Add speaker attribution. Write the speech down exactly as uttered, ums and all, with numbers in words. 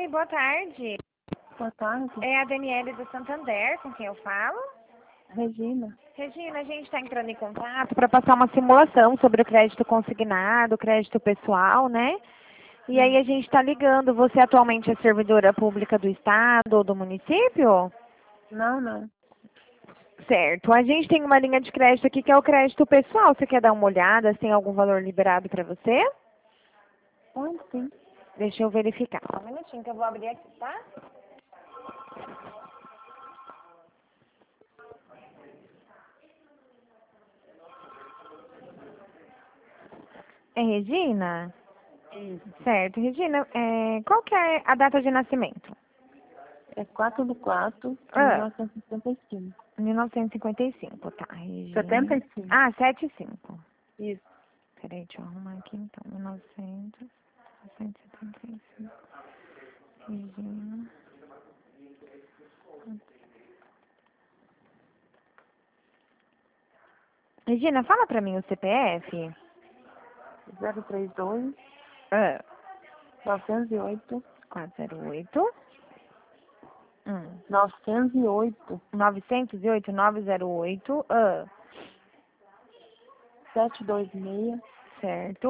Speaker 1: Oi, boa tarde.
Speaker 2: Boa tarde.
Speaker 1: É a Daniele do Santander, com quem eu falo.
Speaker 2: Regina.
Speaker 1: Regina, a gente está entrando em contato para passar uma simulação sobre o crédito consignado, crédito pessoal, né? E aí a gente está ligando. Você atualmente é servidora pública do estado ou do município?
Speaker 2: Não, não.
Speaker 1: Certo. A gente tem uma linha de crédito aqui que é o crédito pessoal. Você quer dar uma olhada se tem algum valor liberado para você?
Speaker 2: Pode sim.
Speaker 1: Deixa eu verificar. Só um minutinho que eu vou abrir aqui, tá? É Regina?
Speaker 2: Isso.
Speaker 1: Certo. Regina, é, qual que é a data de nascimento?
Speaker 2: É quatro de quatro de
Speaker 1: Ah,
Speaker 2: mil novecentos e setenta e cinco.
Speaker 1: mil novecentos e cinquenta e cinco, tá, Regina.
Speaker 2: setenta e cinco.
Speaker 1: Ah, setenta e cinco.
Speaker 2: Isso.
Speaker 1: Peraí, deixa eu arrumar aqui então. mil e novecentos, mil novecentos e setenta e cinco. Regina. Regina, fala pra mim o C P F.
Speaker 2: zero três dois,
Speaker 1: Ah,
Speaker 2: novecentos e oito,
Speaker 1: quatrocentos e oito. Hum.
Speaker 2: novecentos e oito,
Speaker 1: novecentos e oito, novecentos e oito. Ah,
Speaker 2: setecentos e vinte e seis,
Speaker 1: certo.